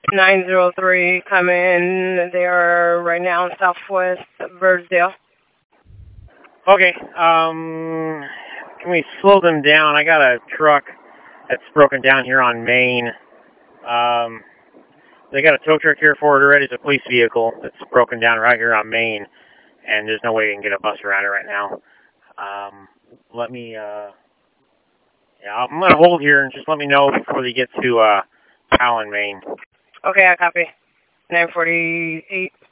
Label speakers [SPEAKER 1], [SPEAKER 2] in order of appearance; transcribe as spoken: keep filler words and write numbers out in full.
[SPEAKER 1] nine zero three, come in. They are right now in Southwest Birdsdale.
[SPEAKER 2] Okay, um, can we slow them down? I got a truck that's broken down here on Main. Um, they got a tow truck here for it already. It's a police vehicle that's broken down right here on Main, and there's no way you can get a bus around it right now. Um, let me, uh, yeah, I'm going to hold here and just let me know before they get to, uh, Powell and Main.
[SPEAKER 1] Okay, I copy. nine forty-eight.